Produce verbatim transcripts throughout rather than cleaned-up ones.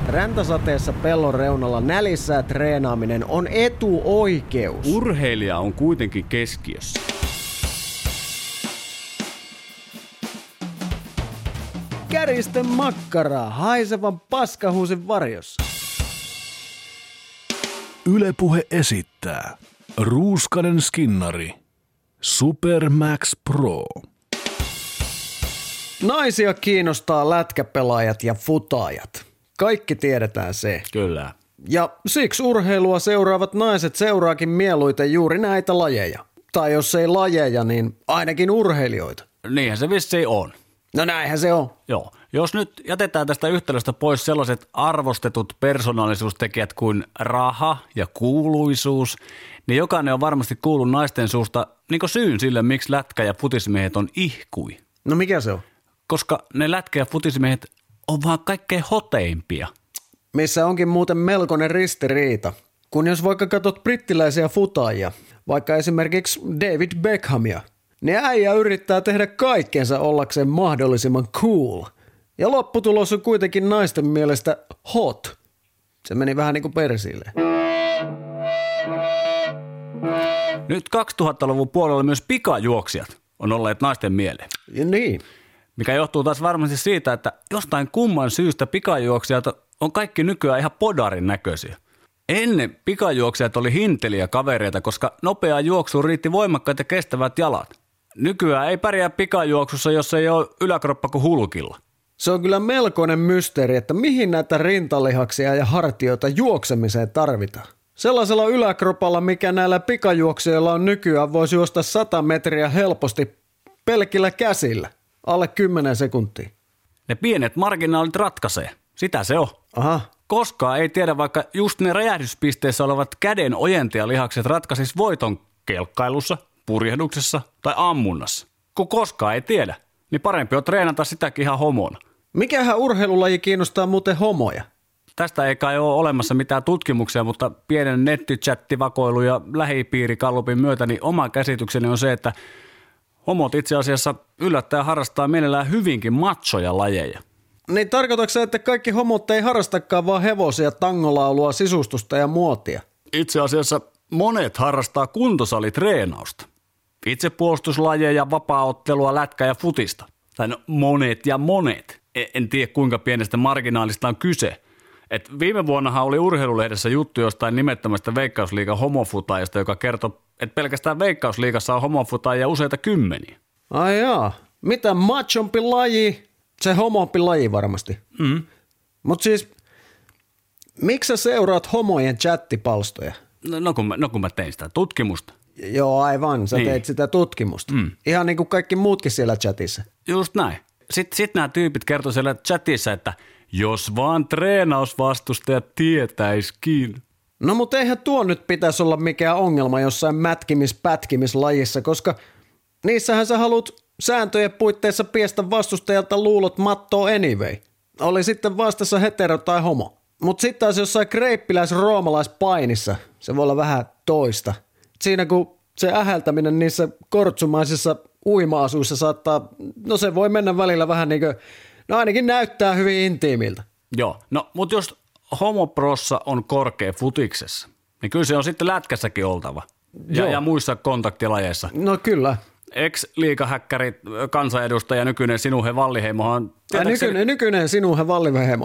Räntäsateessa pellon reunalla nälissään treenaaminen on etuoikeus. Urheilija on kuitenkin keskiössä. Kärjisten makkaraa haisevan paskahuusin varjossa. Yle Puhe esittää Ruuskanen Skinnari Supermax Pro. Naisia kiinnostaa lätkäpelaajat ja futaajat. Kaikki tiedetään se. Kyllä. Ja siksi urheilua seuraavat naiset seuraakin mieluiten juuri näitä lajeja. Tai jos ei lajeja, niin ainakin urheilijoita. Niinhän se vissiin on. No näinhän se on. Joo. Jos nyt jätetään tästä yhtälöstä pois sellaiset arvostetut persoonallisuustekijät kuin raha ja kuuluisuus, niin jokainen on varmasti kuullut naisten suusta niin kuin syyn sille, miksi lätkä- ja futismiehet on ihkui. No mikä se on? Koska ne lätkä- ja futismiehet on vaan kaikkein hoteimpia. Missä onkin muuten melkoinen ristiriita. Kun jos vaikka katsot brittiläisiä futaajia, vaikka esimerkiksi David Beckhamia, niin äijä yrittää tehdä kaikkensa ollakseen mahdollisimman cool. Ja lopputulos on kuitenkin naisten mielestä hot. Se meni vähän niin kuin persille. Nyt kaksituhattaluvun puolella myös pikajuoksijat on olleet naisten mieleen. Ja niin. Mikä johtuu taas varmasti siitä, että jostain kumman syystä pikajuoksijat on kaikki nykyään ihan podarin näköisiä. Ennen pikajuoksijat oli hinteliä kavereita, koska nopeaa juoksua riitti voimakkaat ja kestävät jalat. Nykyään ei pärjää pikajuoksussa, jos ei ole yläkroppa kuin hulkilla. Se on kyllä melkoinen mysteeri, että mihin näitä rintalihaksia ja hartioita juoksemiseen tarvitaan. Sellaisella yläkropalla, mikä näillä pikajuoksijoilla on nykyään, voisi juosta sata metriä helposti pelkillä käsillä. Alle kymmenen sekuntia. Ne pienet marginaalit ratkaisee. Sitä se on. Aha. Koskaan ei tiedä, vaikka just ne räjähdyspisteessä olevat käden ojentajaliakset ratkaisis voiton kelkkailussa, purjehduksessa tai ammunnassa. Kun koskaan ei tiedä, niin parempi on treenata sitäkin ihan homona. Mikähän urheilulaji kiinnostaa muuten homoja? Tästä ei kai ole olemassa mitään tutkimuksia, mutta pienen nettichattivakoilu ja lähipiirikallupin myötä niin oma käsitykseni on se, että homot itse asiassa yllättäen harrastaa mielellään hyvinkin machoja lajeja. Niin tarkoitatko se, että kaikki homot ei harrastakaan vaan hevosia, tangolaulua, sisustusta ja muotia? Itse asiassa monet harrastaa kuntosalitreenausta. Itsepuolustuslajeja, vapaaottelua, lätkää ja futista. Tai no monet ja monet. En tiedä kuinka pienestä marginaalista on kyse. Et viime vuonnahan oli urheilulehdessä juttu jostain nimettömästä Veikkausliigan homofutaajasta, joka kertoi, että pelkästään Veikkausliigassa on homofutaajia useita kymmeniä. Ai jaa. Mitä machompi laji? Se homompi laji varmasti. Mm. Mut siis, miksi sä seuraat homojen chattipalstoja? No, no, kun mä, no kun mä tein sitä tutkimusta. Joo, aivan. Sä niin. teit sitä tutkimusta. Mm. Ihan niin kuin kaikki muutkin siellä chatissa. Just näin. Sitten sit nämä tyypit kertoi siellä chatissa, että jos vaan treenausvastustajat tietäiskin. No mutta eihän tuo nyt pitäisi olla mikään ongelma jossain mätkimis-pätkimislajissa, koska niissähän sä haluat sääntöjen puitteissa piestä vastustajalta luulot mattoa anyway. Oli sitten vastassa hetero tai homo. Mutta sitten taas jossain kreippiläis-roomalaispainissa se voi olla vähän toista. Siinä kun se ähältäminen niissä kortsumaisissa uima-asuissa saattaa, no se voi mennä välillä vähän niin kuin, no ainakin näyttää hyvin intiimiltä. Joo, no mutta jos homoprossa on korkea futiksessa, niin kyllä se on sitten lätkässäkin oltava. Ja, ja muissa kontaktilajeissa. No kyllä. Ex-liigahäkkäri, kansanedustaja, nykyinen Sinuhe Valliheimohan... Nykyinen, nykyinen Sinuhe Valliheimo.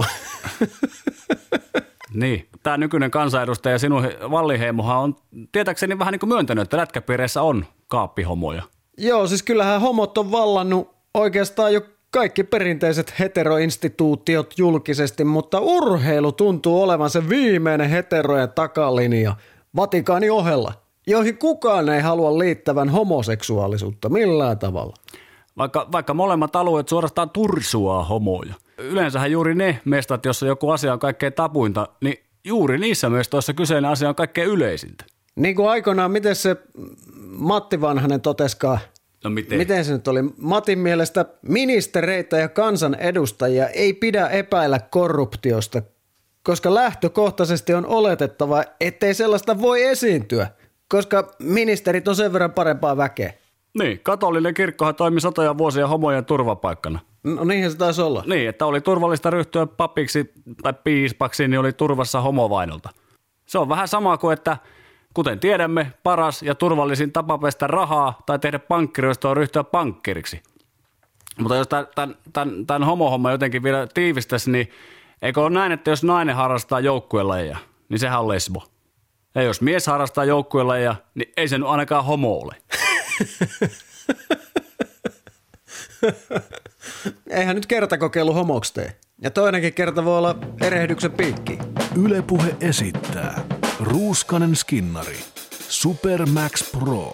Niin, tämä nykyinen kansanedustaja Sinuhe Valliheimohan on tietääkseni vähän niin kuin myöntänyt, että lätkäpiireissä on kaappihomoja. Joo, siis kyllähän homot on vallannut oikeastaan jo kaikki perinteiset heteroinstituutiot julkisesti, mutta urheilu tuntuu olevan se viimeinen heterojen takalinja Vatikaanin ohella, joihin kukaan ei halua liittävän homoseksuaalisuutta millään tavalla. Vaikka, vaikka molemmat alueet suorastaan tursuaa homoja. Yleensähän juuri ne mestat, jossa joku asia on kaikkein tapuinta, niin juuri niissä mestoissa kyseinen asia on kaikkein yleisintä. Niin kuin aikoinaan, miten se Matti Vanhanen toteskaan, no miten? miten se nyt oli? Matin mielestä ministereitä ja kansanedustajia ei pidä epäillä korruptiosta, koska lähtökohtaisesti on oletettava, ettei sellaista voi esiintyä, koska ministerit on sen verran parempaa väkeä. Niin, katolinen kirkkohan toimi satoja vuosia homojen turvapaikkana. No niinhän se taisi olla. Niin, että oli turvallista ryhtyä papiksi tai piispaksi, niin oli turvassa homovainolta. Se on vähän sama kuin, että kuten tiedämme, paras ja turvallisin tapa pestä rahaa tai tehdä pankkiryöstöä on ryhtyä pankkiriksi. Mutta jos tämän, tämän, tämän homohomman jotenkin vielä tiivistäisi, niin eikö ole näin, että jos nainen harrastaa joukkuelajeja, niin sehän on lesbo. Ja jos mies harrastaa joukkuelajeja, niin ei se nyt ainakaan homo ole. Eihän nyt kertakokeilu homoksi tee. Ja toinenkin kerta voi olla erehdyksen piikki. Yle Puhe esittää Ruuskanen Skinnari. Super Max Pro.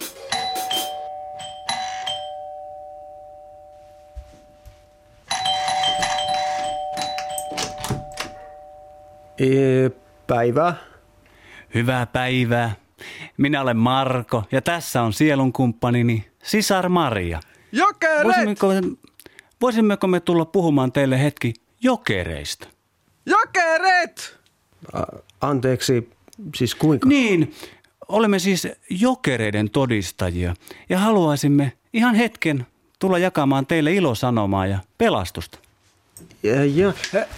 Ee, päivää. Hyvää päivää. Minä olen Marko ja tässä on sielunkumppanini Sisar Maria. Jokerit! Voisimmeko, voisimmeko me tulla puhumaan teille hetki jokereista? Jokerit! A- anteeksi, siis kuinka? Niin, olemme siis jokereiden todistajia ja haluaisimme ihan hetken tulla jakamaan teille ilosanomaa ja pelastusta. Ja, ja,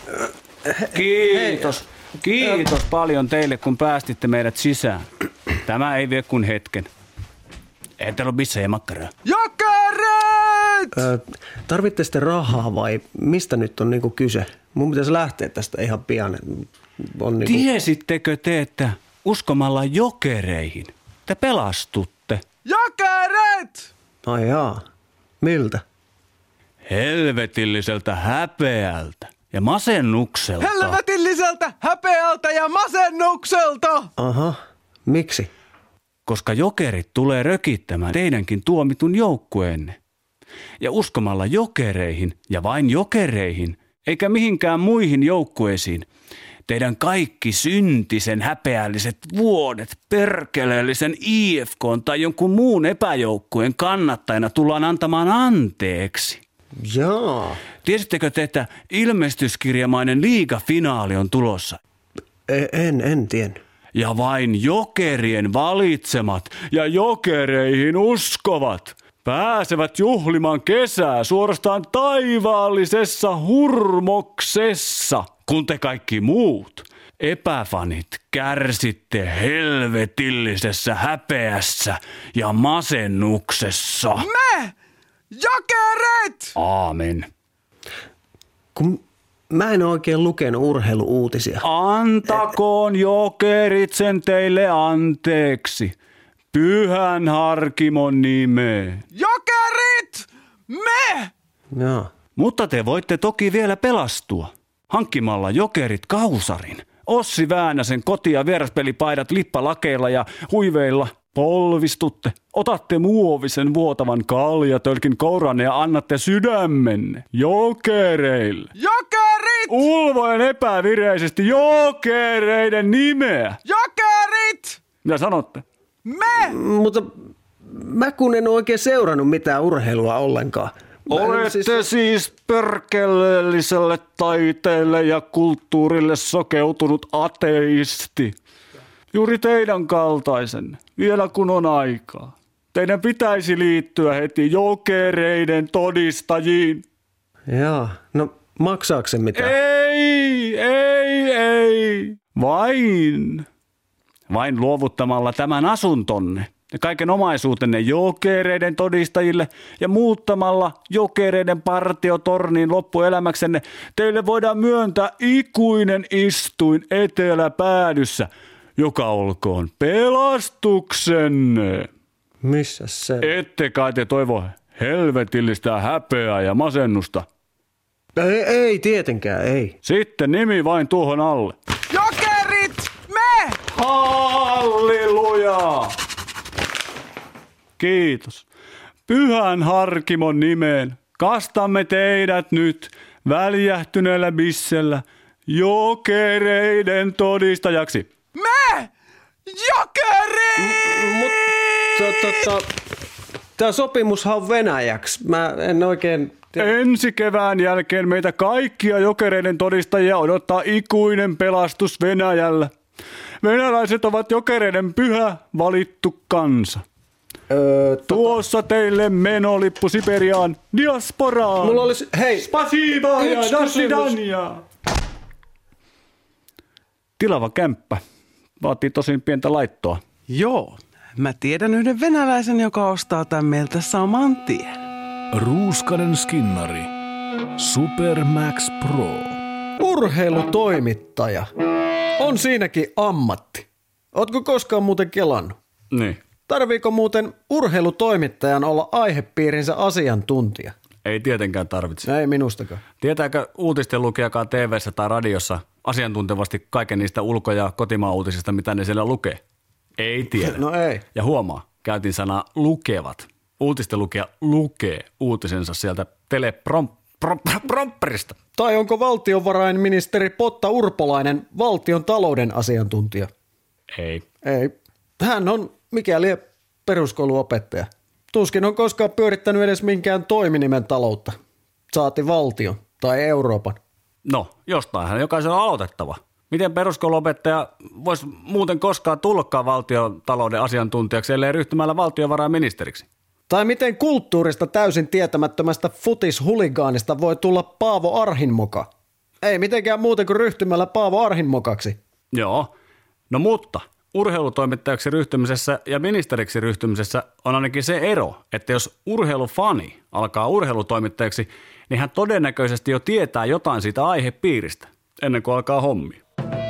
Kiitos. Kiitos paljon teille, kun päästitte meidät sisään. Tämä ei vie kuin hetken. Ei teillä ole bissejä ja makkaraa. Jokerit! Ö, tarvitte sitten rahaa vai mistä nyt on niinku kyse? Mun pitäisi lähteä tästä ihan pian. On niinku... Tiesittekö te, että uskomalla jokereihin te pelastutte? Jokerit! Ai jaa, miltä? Helvetilliseltä häpeältä ja masennukselta. Helvetilliseltä häpeältä ja masennukselta! Aha, miksi? Koska jokerit tulee rökittämään teidänkin tuomitun joukkueenne. Ja uskomalla jokereihin ja vain jokereihin, eikä mihinkään muihin joukkueisiin, teidän kaikki syntisen häpeälliset vuodet perkeleellisen I F K:n tai jonkun muun epäjoukkueen kannattajana tullaan antamaan anteeksi. Jaa. Tiesittekö te, että ilmestyskirjamainen liigafinaali on tulossa? En, en tiennyt. Ja vain jokerien valitsemat ja jokereihin uskovat pääsevät juhlimaan kesää suorastaan taivaallisessa hurmoksessa, kun te kaikki muut epäfanit kärsitte helvetillisessä häpeässä ja masennuksessa. Me! Jokerit! Aamen. Kun mä en oikein lukenut urheiluuutisia. Antakoon jokerit sen teille anteeksi. Pyhän Harkimon nimeen. Jokerit! Me! Jaa. Mutta te voitte toki vielä pelastua. Hankkimalla jokerit kausarin. Ossi Väänäsen koti- ja vieraspelipaidat lippalakeilla ja huiveilla polvistutte. Otatte muovisen vuotavan kaljatölkin kouranne ja annatte sydämenne jokereille. Jokerit! Ulvoen epävireisesti jokereiden nimeä. Jokerit! Mitä sanotte? Me! Mutta mä kun en oikein seurannut mitään urheilua ollenkaan. Mä en Olette siis... siis perkeleelliselle taiteelle ja kulttuurille sokeutunut ateisti. Juuri teidän kaltaisen, vielä kun on aikaa. Teidän pitäisi liittyä heti jokereiden todistajiin. Jaa, no maksaako se mitään? Ei, ei, ei. Vain. Vain luovuttamalla tämän asuntonne ja kaiken omaisuutenne jokereiden todistajille ja muuttamalla jokereiden partiotorniin loppuelämäksenne teille voidaan myöntää ikuinen istuin eteläpäädyssä, joka olkoon pelastuksenne. Missä se? Ette kai te toivo helvetillistä häpeää ja masennusta. Ei, ei tietenkään, ei. Sitten nimi vain tuohon alle. Jokerit! Me! Halleluja! Kiitos. Pyhän Harkimon nimeen kastamme teidät nyt väljähtyneellä bissellä jokereiden todistajaksi. Me! Jokerit! Mut, to, to, to, tää sopimushan on venäjäksi. Mä en oikein... Ensi kevään jälkeen meitä kaikkia jokereiden todistajia odottaa ikuinen pelastus Venäjällä. Venäläiset ovat jokereiden pyhä valittu kansa. Öö, to... Tuossa teille menolippu Siperiaan diasporaan. Mulla olisi, hei, Spasiba ja yksi dassidania. Tilava kämppä. Vaatii tosin pientä laittoa. Joo, mä tiedän yhden venäläisen, joka ostaa tän meiltä saman tien. Ruuskanen Skinnari. Supermax Pro. urheilutoimittaja. On siinäkin ammatti. Ootko koskaan muuten kelannut? Niin. Tarviiko muuten urheilutoimittajan olla aihepiirinsä asiantuntija? Ei tietenkään tarvitse. Ei minustakaan. Tietääkö uutisten lukijakaan T V:ssä tai radiossa asiantuntevasti kaiken niistä ulko- ja kotimaan uutisista, mitä ne siellä lukee? Ei tiedä. No ei. Ja huomaa, käytin sanaa lukevat. Uutisten lukija lukee uutisensa sieltä teleprompterista. Tai onko valtiovarainministeri Potta Urpolainen valtion talouden asiantuntija? Ei. Ei. Hän on mikäli peruskouluopettaja. Tuskin on koskaan pyörittänyt edes minkään toiminimen taloutta. Saati valtion tai Euroopan. No, jostainhan jokaisen on aloitettava. Miten peruskouluopettaja voisi muuten koskaan tullakaan valtion talouden asiantuntijaksi, ellei ryhtymällä valtiovarainministeriksi? Tai miten kulttuurista täysin tietämättömästä futishuligaanista voi tulla Paavo Arhinmoka? Ei mitenkään muuten kuin ryhtymällä Paavo Arhinmokaksi. Joo, no mutta urheilutoimittajaksi ryhtymisessä ja ministeriksi ryhtymisessä on ainakin se ero, että jos urheilufani alkaa urheilutoimittajaksi, niin hän todennäköisesti jo tietää jotain siitä aihepiiristä ennen kuin alkaa hommia.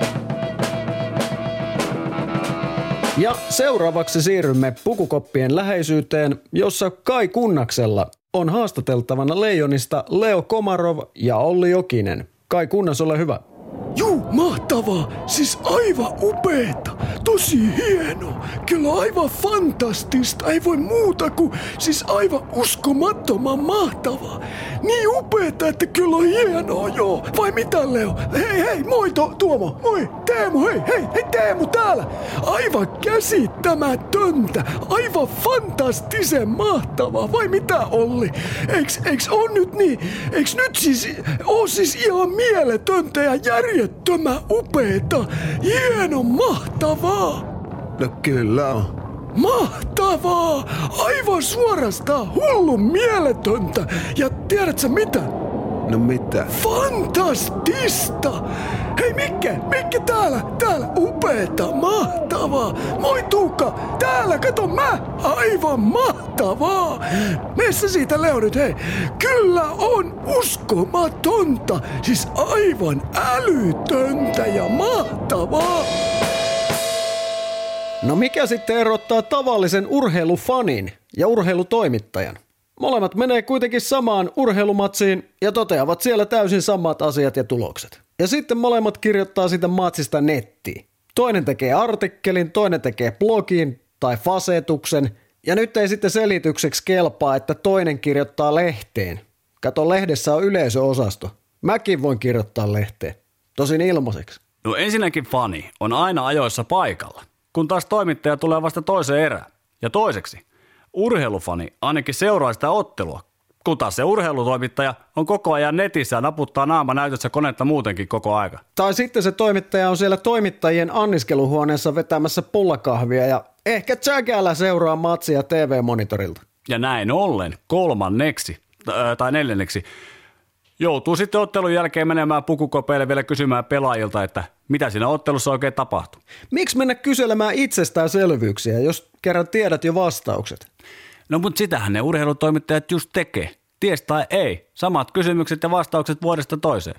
Ja seuraavaksi siirrymme pukukoppien läheisyyteen, jossa Kai Kunnaksella on haastateltavana Leijonista Leo Komarov ja Olli Jokinen. Kai Kunnas, ole hyvä. Juu, mahtavaa. Siis aivan upeeta. Tosi hieno. Kyllä aivan fantastista. Ei voi muuta kuin siis aivan uskomattoman mahtavaa. Niin upeeta, että kyllä on hienoa, joo. Vai mitä, Leo? Hei, hei, moi to, Tuomo. Moi, Teemu, hei, hei, hei, Teemu täällä. Aivan käsittämätöntä. Aivan fantastisen mahtavaa. Vai mitä, Olli? Eiks, eiks on nyt niin? Eiks nyt siis, oo siis ihan mieletöntä ja järjettömän upeeta. Hieno, mahtavaa. No kyllä on. Mahtavaa! Aivan suorastaan hullun mieletöntä. Ja tiedätkö mitä? No mitä? Fantastista! Hei Mikke, Mikke täällä, täällä, upeeta, mahtavaa! Moi Tuukka, täällä, kato mä, aivan mahtavaa! Meissä siitä Leo nyt, hei, kyllä on uskomatonta, siis aivan älytöntä ja mahtavaa! No mikä sitten erottaa tavallisen urheilufanin ja urheilutoimittajan? Molemmat menee kuitenkin samaan urheilumatsiin ja toteavat siellä täysin samat asiat ja tulokset. Ja sitten molemmat kirjoittaa sitä matsista nettiin. Toinen tekee artikkelin, toinen tekee blogin tai fasetuksen. Ja nyt ei sitten selitykseksi kelpaa, että toinen kirjoittaa lehteen. Kato, lehdessä on yleisöosasto. Mäkin voin kirjoittaa lehteen. Tosin ilmaiseksi. No ensinnäkin fani on aina ajoissa paikalla, kun taas toimittaja tulee vasta toiseen erään. Ja toiseksi, urheilufani ainakin seuraa sitä ottelua, kun taas se urheilutoimittaja on koko ajan netissä ja naputtaa naama näytössä konetta muutenkin koko aika. Tai sitten se toimittaja on siellä toimittajien anniskeluhuoneessa vetämässä pullakahvia ja ehkä tsäkäällä seuraa matsia T V-monitorilta. Ja näin ollen kolmanneksi, tai neljänneksi, joutuu sitten ottelun jälkeen menemään pukukopeille vielä kysymään pelaajilta, että mitä siinä ottelussa oikein tapahtuu. Miksi mennä kyselemään itsestäänselvyyksiä, jos kerran tiedät jo vastaukset? No mutta sitähän ne urheilutoimittajat just tekee. Ties tai ei. Samat kysymykset ja vastaukset vuodesta toiseen.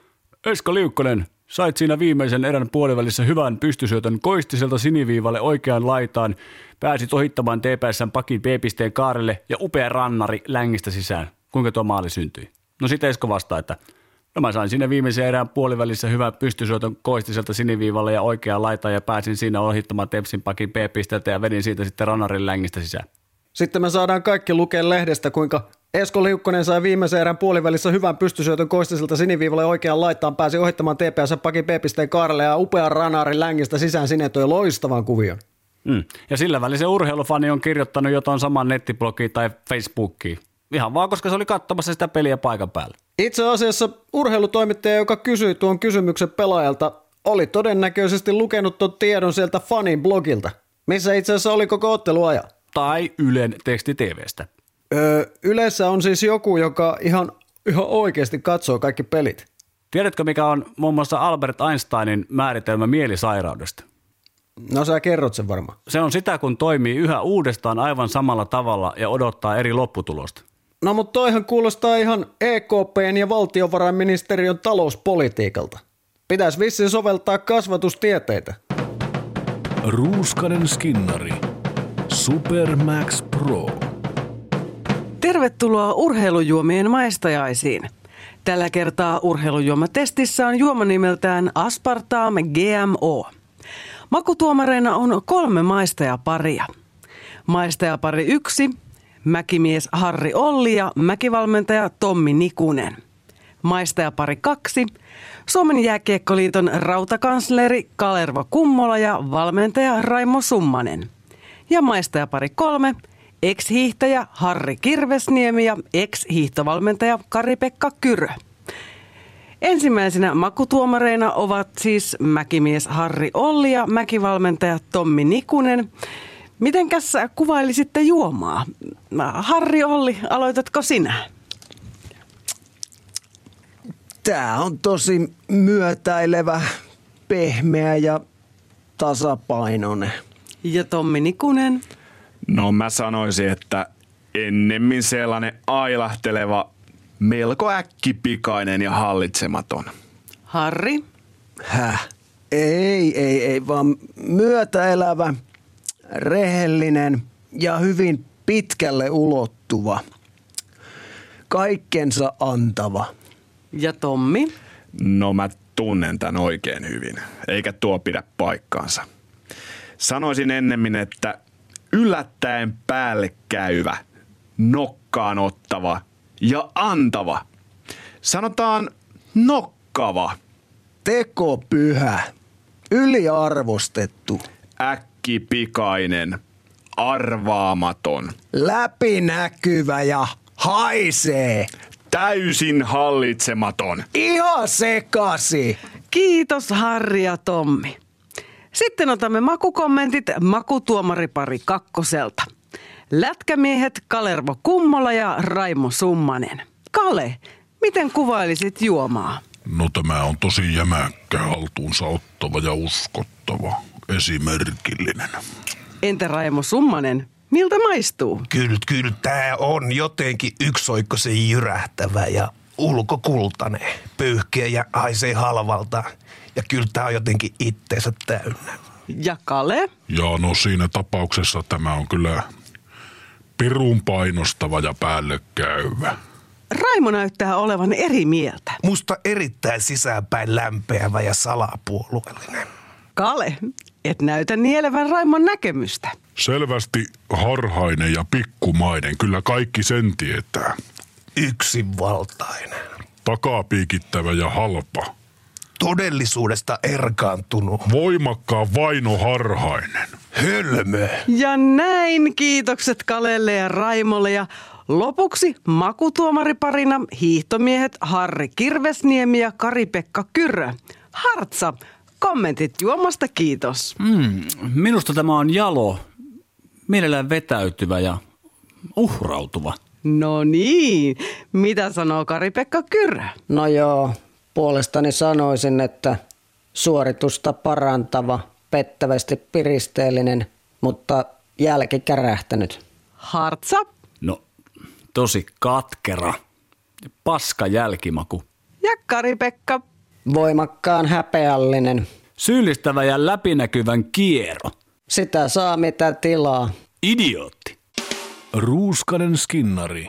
Esko Liukkonen, sait siinä viimeisen erän puolivälissä hyvän pystysyötön koistiselta siniviivalle oikeaan laitaan. Pääsit ohittamaan T P S:n pakin B-pisteen kaarelle ja upea rannari längistä sisään. Kuinka tuo maali syntyi? No sit Esko vastaa, että no mä sain siinä viimeisen erään puolivälissä hyvän pystysyötön koistiselta siniviivalle ja oikeaan laitaan ja pääsin siinä ohittamaan Tepsin pakin B-pisteeltä ja vedin siitä sitten rannarin längistä sisään. Sitten me saadaan kaikki lukea lehdestä, kuinka Esko Liukkonen sai viimeisen erän puolivälissä hyvän pystysyötön koistiselta siniviivalle oikeaan laitaan, pääsi ohittamaan T P S pakin B-pisteen kaarelle ja upean ranarin längistä sisään sinetöi loistavan kuvion. Mm. Ja sillä välin se urheilufani on kirjoittanut jotain saman nettiblogiin tai Facebookiin. Ihan vaan, koska se oli katsomassa sitä peliä paikan päällä. Itse asiassa urheilutoimittaja, joka kysyi tuon kysymyksen pelaajalta, oli todennäköisesti lukenut tuon tiedon sieltä fanin blogilta, missä itse asiassa oli koko otteluajan. tai Ylen teksti-tv:stä. Öö, Ylessä on siis joku, joka ihan, ihan oikeasti katsoo kaikki pelit. Tiedätkö, mikä on muun muassa Albert Einsteinin määritelmä mielisairaudesta? No sä kerrot sen varmaan. Se on sitä, kun toimii yhä uudestaan aivan samalla tavalla ja odottaa eri lopputulosta. No mutta toihan kuulostaa ihan E K P:n ja valtiovarainministeriön talouspolitiikalta. Pitäisi vissiin soveltaa kasvatustieteitä. Ruuskanen Skinnari. Supermax Pro. Tervetuloa urheilujuomien maistajaisiin. Tällä kertaa urheilujuomatestissä on juoma nimeltään Aspartam G M O. Makutuomareina on kolme maistajaparia. Maistajapari yksi, mäkimies Harri Olli ja mäkivalmentaja Tommi Nikunen. Maistajapari kaksi, Suomen jääkiekkoliiton rautakansleri Kalervo Kummola ja valmentaja Raimo Summanen. Ja maistajapari kolme, ex-hiihtäjä Harri Kirvesniemi ja ex-hiihtovalmentaja Kari-Pekka Kyrö. Ensimmäisenä makutuomareina ovat siis mäkimies Harri Olli ja mäkivalmentaja Tommi Nikunen. Mitenkäs kuvailisitte juomaa? Harri Olli, aloitatko sinä? Tää on tosi myötäilevä, pehmeä ja tasapainoinen. Ja Tommi Nikunen? No mä sanoisin, että ennemmin sellainen ailahteleva, melko äkkipikainen ja hallitsematon. Harri? Häh? Ei, ei, ei, vaan myötäelävä, rehellinen ja hyvin pitkälle ulottuva. Kaikkensa antava. Ja Tommi? No mä tunnen tän oikein hyvin, eikä tuo pidä paikkaansa. Sanoisin ennemmin, että yllättäen päälle käyvä, nokkaan ottava ja antava. Sanotaan nokkava. Tekopyhä, yliarvostettu, Äkkipikainen, arvaamaton, läpinäkyvä ja haisee. täysin hallitsematon. Ihan sekasi. Kiitos Harri ja Tommi. Sitten otamme makukommentit makutuomaripari kakkoselta. Lätkämiehet Kalervo Kummola ja Raimo Summanen. Kale, miten kuvailisit juomaa? No tämä on tosi jämäkkä, haltuunsa ottava ja uskottava, esimerkillinen. Entä Raimo Summanen, miltä maistuu? Kyllä, kyllä tää on jotenkin yksioikoisen jyrähtävä ja ulkokultainen. Pyyhkeä ja haisee halvalta. Ja kyllä tää on jotenkin itteensä täynnä. Ja Kale? Ja no siinä tapauksessa tämä on kyllä pirun painostava ja päälle käyvä. Raimo näyttää olevan eri mieltä. Musta erittäin sisäänpäin lämpeävä ja salapuolueellinen. Kale, et näytä nielevän Raimon näkemystä. Selvästi harhainen ja pikkumainen, kyllä kaikki sen tietää. Yksinvaltainen. Takapiikittävä ja halpa. Todellisuudesta erkaantunut. Voimakkaan vainoharhainen. Hölmö. Ja näin kiitokset Kalelle ja Raimolle ja lopuksi makutuomariparina hiihtomiehet Harri Kirvesniemi ja Kari-Pekka Kyrö. Hartsa, kommentit juomasta kiitos. Mm, minusta tämä on jalo, mielellään vetäytyvä ja uhrautuva. No niin, mitä sanoo Kari-Pekka Kyrö? No joo, puolestani sanoisin, että suoritusta parantava, pettävästi piristeellinen, mutta jälkikärähtänyt. Hartsa? No, tosi katkera. Paska jälkimaku. Ja Kari-Pekka? Voimakkaan häpeällinen. Syyllistävä ja läpinäkyvän kiero. Sitä saa mitä tilaa. Idiootti. Ruuskanen Skinnari.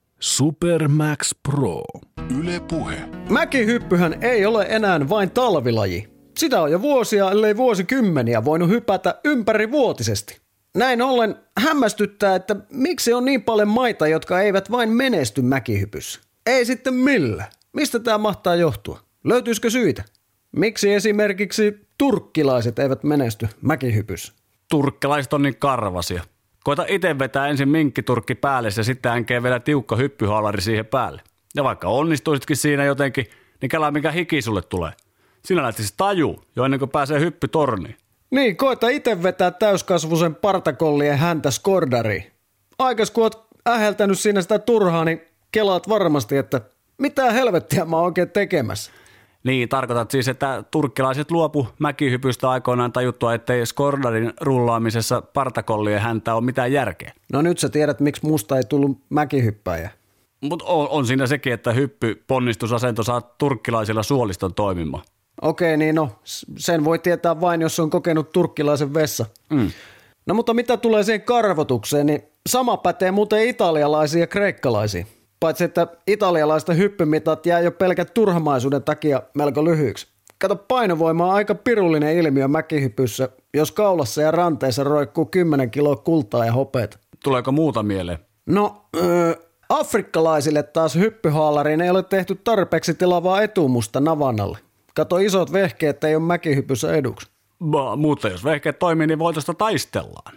Supermax Pro. Yle Puhe. Mäkihyppyhän ei ole enää vain talvilaji. Sitä on jo vuosia, ellei vuosikymmeniä voinut hypätä ympärivuotisesti. Näin ollen hämmästyttää, että miksi on niin paljon maita, jotka eivät vain menesty mäkihypyssä. Ei sitten millä. Mistä tämä mahtaa johtua? Löytyisikö syitä? Miksi esimerkiksi turkkilaiset eivät menesty mäkihypyssä? Turkkilaiset on niin karvasia. Koita itse vetää ensin minkkiturkki päälle ja sitten änkee vielä tiukka hyppyhaalari siihen päälle. Ja vaikka onnistuisitkin siinä jotenkin, niin kelaa mikä hiki sulle tulee. Sinä lähtisi taju jo ennen kuin pääsee hyppytorniin. Niin, koeta itse vetää täyskasvuisen partakollien häntä skordariin. Aikas kun oot äheltänyt siinä sitä turhaa, niin kelaat varmasti, että mitä helvettiä mä oon oikein tekemässä. Niin, tarkoitat siis, että turkkilaiset luopu mäkihypystä aikoinaan tajuttua, ettei skordarin rullaamisessa partakollien häntä ole mitään järkeä. No nyt sä tiedät, miksi musta ei tullut mäkihyppäjä. Mutta on, on siinä sekin, että hyppy ponnistusasento saa turkkilaisilla suoliston toimimaan. Okei, niin no, sen voi tietää vain, jos on kokenut turkkilaisen vessa. Mm. No mutta mitä tulee siihen karvotukseen, niin sama pätee muuten italialaisiin ja kreikkalaisiin. Paitsi, että italialaisten hyppymitat jää jo pelkät turhamaisuuden takia melko lyhyiksi. Kato, painovoima on aika pirullinen ilmiö mäkihypyssä, jos kaulassa ja ranteessa roikkuu kymmenen kiloa kultaa ja hopeeta. Tuleeko muuta mieleen? No, öö, afrikkalaisille taas hyppyhaalariin ei ole tehty tarpeeksi tilavaa etumusta navannalle. Kato, isot vehkeet ei ole mäkihypyssä eduksi. Bah, mutta jos vehkeet toimii, niin voitosta taistellaan.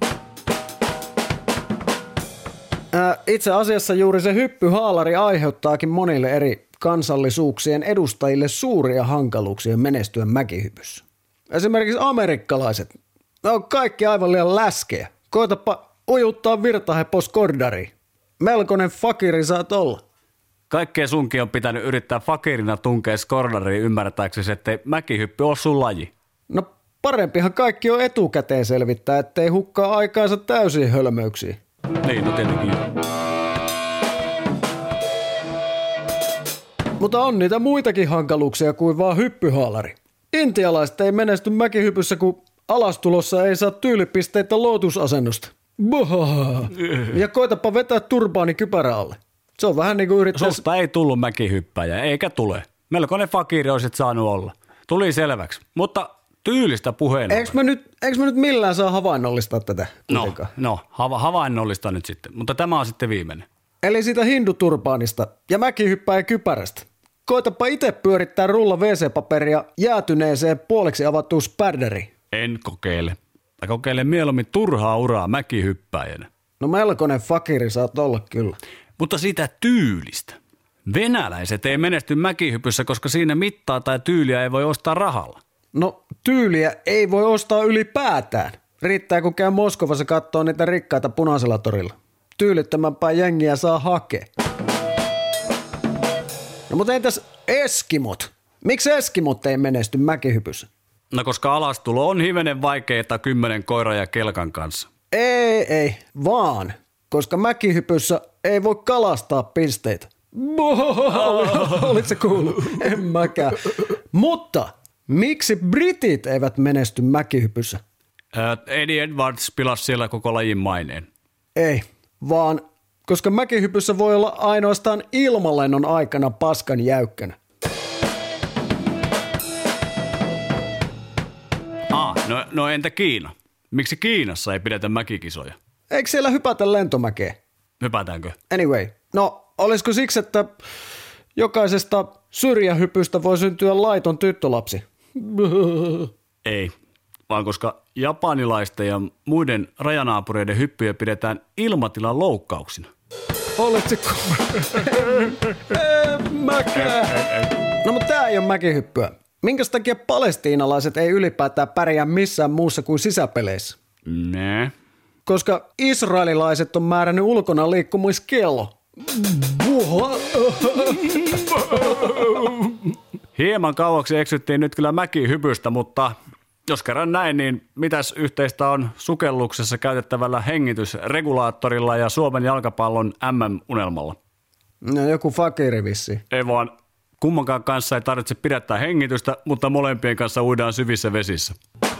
Ää, itse asiassa juuri se hyppyhaalari aiheuttaakin monille eri kansallisuuksien edustajille suuria hankaluuksia menestyä mäkihypyssä. Esimerkiksi amerikkalaiset. Ne on kaikki aivan liian läskeä. Koitapa ujuttaa virtahepo skordariin. Melkoinen fakiri saat olla. Kaikkea sunkin on pitänyt yrittää fakirina tunkea skordariin ymmärtääksesi, ettei mäkihyppy ole sun laji. No parempihan kaikki on etukäteen selvittää, ettei hukkaa aikaansa täysin hölmöyksiin. Niin, no tietenkin. Mutta on niitä muitakin hankaluuksia kuin vaan hyppyhaalari. Intialaiset ei menesty mäkihypyssä, kun alastulossa ei saa tyylipisteitä lootusasennosta. Bohaa. Ja koitapa vetää turbaani kypärä alle. Se on vähän niin kuin yrittää... Susta ei tullut mäkihyppäjä, eikä tule. Melkoinen fakiri olisit saanut olla. Tuli selväksi, mutta tyylistä puheen Eikö mä, nyt, eikö mä nyt millään saa havainnollistaa tätä? No, no hava, havainnollista nyt sitten, mutta tämä on sitten viimeinen. Eli siitä hinduturbaanista ja mäkihyppääjä kypärästä. Koitapa itse pyörittää rulla wc-paperia jäätyneeseen puoliksi avattuun spärderiin. En kokeile. Mä kokeilen mieluummin turhaa uraa mäkihyppäjänä. No melkoinen fakiri saat olla kyllä. Mutta siitä tyylistä. Venäläiset ei menesty mäkihypyssä, koska siinä mittaa tai tyyliä ei voi ostaa rahalla. No tyyliä ei voi ostaa ylipäätään. Riittää kun käy Moskovassa kattoo niitä rikkaita punaisella torilla. Tyylittömämpää jengiä saa hakea. No mutta entäs eskimot? Miksi eskimot ei menesty mäkihypyssä? No koska alastulo on hivenen vaikeaa kymmenen koiran ja kelkan kanssa. Ei, ei, vaan koska mäkihypyssä ei voi kalastaa pisteitä. Olit se kuullut? En mäkään. Mutta miksi britit eivät menesty mäkihypyssä? Eddie Edwards pilasi siellä koko lajin maineen. Ei, vaan koska mäkihypyssä voi olla ainoastaan ilmalennon aikana paskan jäykkänä. Ah, no, no entä Kiina? Miksi Kiinassa ei pidetä mäkikisoja? Eikö siellä hypätä lentomäkeen? Hypätäänkö? Anyway, no olisiko siksi, että jokaisesta syrjähypystä voi syntyä laiton tyttölapsi? Ei, vaan koska japanilaisten ja muiden rajanaapureiden hyppyjä pidetään ilmatilan loukkauksina. Oletko? En mäkään. No mutta tää ei ole mäkihyppyä. Minkäs takia palestiinalaiset ei ylipäätään pärjää missään muussa kuin sisäpeleissä? Ne. Koska israelilaiset on määrännyt ulkona liikkumiskiello. Hieman kauaksi eksyttiin nyt kyllä mäkihypystä, mutta jos kerran näin, niin mitäs yhteistä on sukelluksessa käytettävällä hengitysregulaattorilla ja Suomen jalkapallon M M-unelmalla? No joku fakiri vissi. Ei vaan, kummankaan kanssa ei tarvitse pidättää hengitystä, mutta molempien kanssa uidaan syvissä vesissä.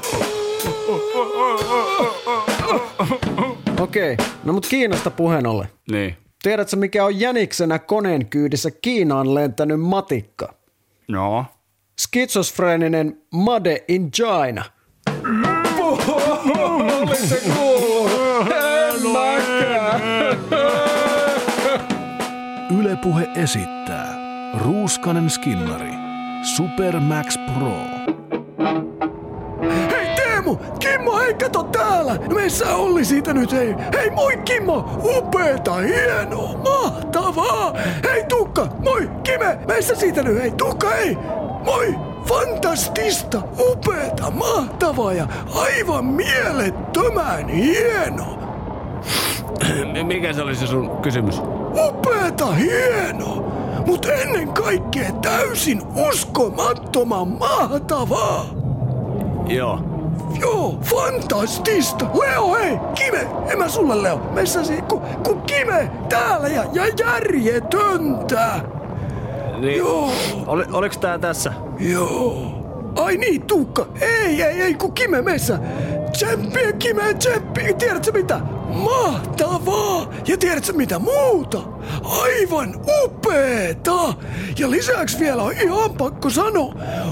Okei, no mut Kiinasta puheen ollen. Niin. Tiedätkö mikä on jäniksenä koneen kyydissä Kiinaan lentänyt matikka? No. Skitsosfreeninen Made in China. Oli se kuullut? En mäkään. Yle Puhe esittää Ruuskanen Skinnari Super Max Pro. Hei Teemu! Kimmo, hei kato täällä! Meissä Olli siitä nyt, hei! Hei moi Kimmo! Upeeta, hienoa, mahtavaa! Hei Tuukka, moi! Kime, meissä siitä nyt, hei Tuukka, hei! Moi! Fantastista, upeata, mahtavaa ja aivan mielettömän hieno. Mikä se oli se sun kysymys? Upeata, hieno, mutta ennen kaikkea täysin uskomattoman mahtavaa. Joo. Joo, fantastista. Leo, hei, Kime, en mä sulle Leo. Messäsi, kun ku Kime täällä ja, ja järjetöntä. Niin, Joo. Oli, oliks tää tässä? Joo. Ai niin, Tuukka. Ei, ei, ei, kun Kime meissä. Tsemppiä, Kime, tsemppiä. Tiedätkö mitä? Mahtavaa. Ja tiedätkö mitä muuta? Aivan upeeta. Ja lisäksi vielä on ihan pakko sanoa.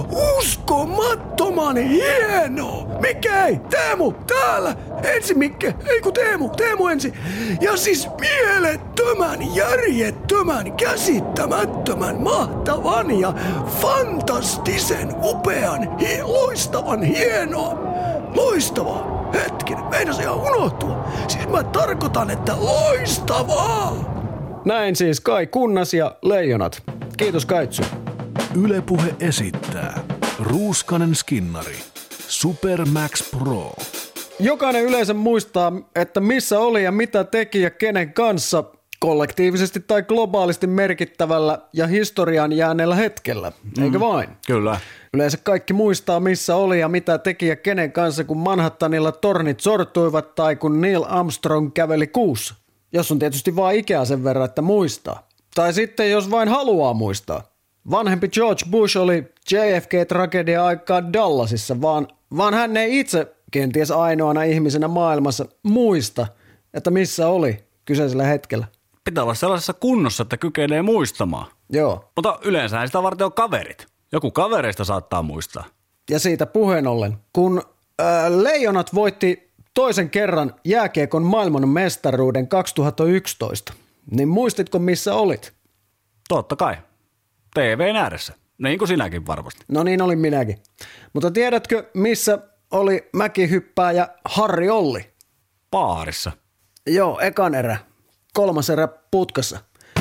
Uskomattoman hieno. Mikke, ei, Teemu, täällä. Ensin Mikke, ei kun Teemu, Teemu ensin. Ja siis mielettömän, järjettömän, käsittämättömän, mahtavan ja fantastisen, upean, hi- loistavan, hienoa. Loistavaa. Hetkinen, meinasin ihan unohtua. Siis mä tarkoitan, että loistavaa. Näin siis Kai Kunnas ja Leijonat. Kiitos Kaitsu. Yle Puhe esittää Ruuskanen Skinnari. Super Max Pro. Jokainen yleensä muistaa, että missä oli ja mitä teki ja kenen kanssa kollektiivisesti tai globaalisti merkittävällä ja historiaan jääneellä hetkellä, eikö vain? Kyllä. Yleensä kaikki muistaa, missä oli ja mitä teki ja kenen kanssa, kun Manhattanilla tornit sortuivat tai kun Neil Armstrong käveli kuussa. Jos on tietysti vaan ikää sen verran, että muistaa. Tai sitten jos vain haluaa muistaa. Vanhempi George Bush oli J F K-tragedia aikaa Dallasissa, vaan, vaan hän ei itse kenties ainoana ihmisenä maailmassa muista, että missä oli kyseisellä hetkellä. Pitää olla sellaisessa kunnossa, että kykenee muistamaan. Joo. Mutta yleensä sitä varten on kaverit. Joku kavereista saattaa muistaa. Ja siitä puheen ollen, kun ää, Leijonat voitti toisen kerran jääkiekon maailman mestaruuden kaksituhattayksitoista, niin muistitko missä olit? Totta kai. T V:n ääressä. Niin kuin sinäkin varmasti. No niin olin minäkin. Mutta tiedätkö missä oli mäkihyppääjä Harri Olli? Baarissa. Joo, ekan erä. Kolmas erä putkassa.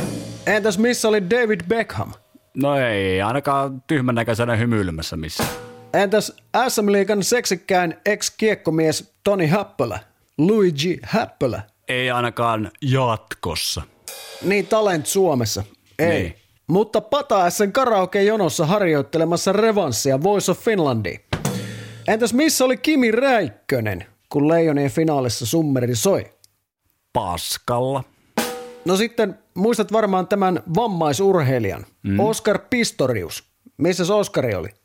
Entäs missä oli David Beckham? No ei, ainakaan tyhmän näköisenä hymyilemässä missään. Entäs S M-liigan seksikkäin ex-kiekkomies Toni Happölä? Luigi Happölä? Ei ainakaan jatkossa. Niin talent Suomessa. Ei. Niin. Mutta Pataessen karaoke-jonossa harjoittelemassa revanssia Voice of Finlandia. Entäs missä oli Kimi Räikkönen, kun Leijonien finaalissa summeri soi? Paskalla. No sitten muistat varmaan tämän vammaisurheilijan, mm. Oskar Pistorius. Missäs Oskari oli?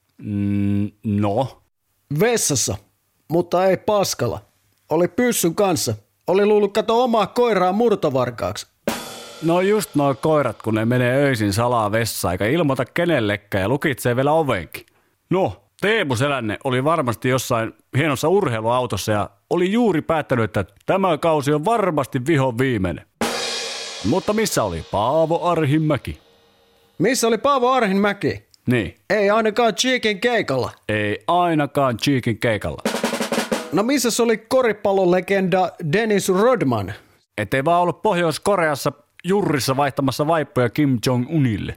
Mm, no. Vessassa, mutta ei paskalla. Oli pyssyn kanssa. Oli luullut kato omaa koiraa murtovarkaaksi. No just nuo koirat, kun ne menee öisin salaa vessaan eikä ilmoita kenellekään ja lukitsee vielä ovenkin. No, Teemu Selänne oli varmasti jossain hienossa urheiluautossa ja oli juuri päättänyt, että tämä kausi on varmasti vihon viimeinen. Mutta missä oli Paavo Arhinmäki? Missä oli Paavo Arhinmäki? Niin. Ei ainakaan Cheekin keikalla. Ei ainakaan Cheekin keikalla. No missäs oli koripallolegenda Dennis Rodman? Ettei vaan ollut Pohjois-Koreassa jurrissa vaihtamassa vaippoja Kim Jong-unille.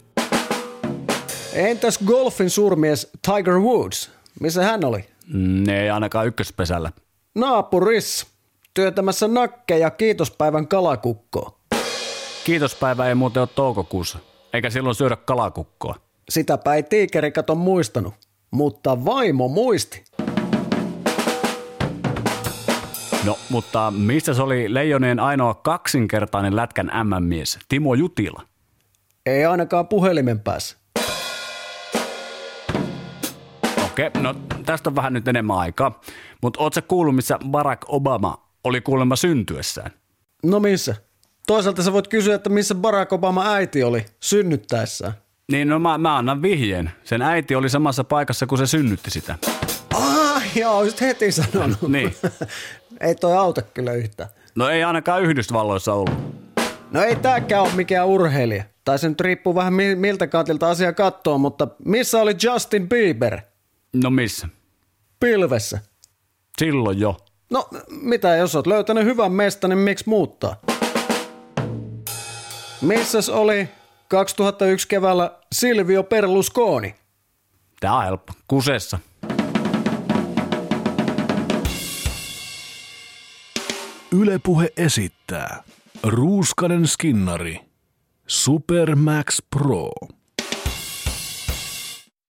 Entäs golfin suurmies Tiger Woods? Missä hän oli? Mm, ei ainakaan ykköspesällä. Naapurissa. Työtämässä nakkeja kiitospäivän kalakukkoa. Kiitospäivä ei muuten ole toukokuussa, eikä silloin syödä kalakukkoa. Sitäpä ei tiikerikat muistanut, mutta vaimo muisti. No, mutta missä se oli Leijonien ainoa kaksinkertainen lätkän äm äm-mies, Timo Jutila? Ei ainakaan puhelimen päässä. Okei, no tästä on vähän nyt enemmän aikaa, mutta ootko sä kuullut, missä Barack Obama oli kuulemma syntyessään? No missä? Toisaalta sä voit kysyä, että missä Barack Obama äiti oli synnyttäessään. Niin, no mä, mä annan vihjeen. Sen äiti oli samassa paikassa, kun se synnytti sitä. Ah, joo, olisit heti sanonut. Niin. Ei toi auta kyllä yhtään. No ei ainakaan Yhdysvalloissa ollut. No ei tääkään ole mikään urheilija. Tai se nyt riippuu vähän miltä kantilta asiaa katsoo, mutta missä oli Justin Bieber? No missä? Pilvessä. Silloin jo. No mitä, jos oot löytänyt hyvän mestan, niin miksi muuttaa? Missäs oli kaksituhattayksi keväällä Silvio Berlusconi? Tää on helppo. Kusessa. Yle Puhe esittää Ruuskanen Skinnari. Super Max Pro.